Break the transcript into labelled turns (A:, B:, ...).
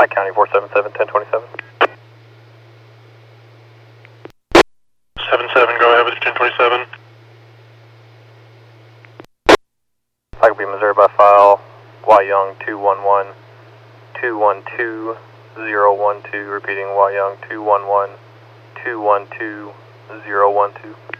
A: Pike County 477, 1027.
B: 77, go ahead with 1027.
A: Pike will be Missouri by file, Y Young 211, 212, 012, repeating Y Young 211, 212, 012.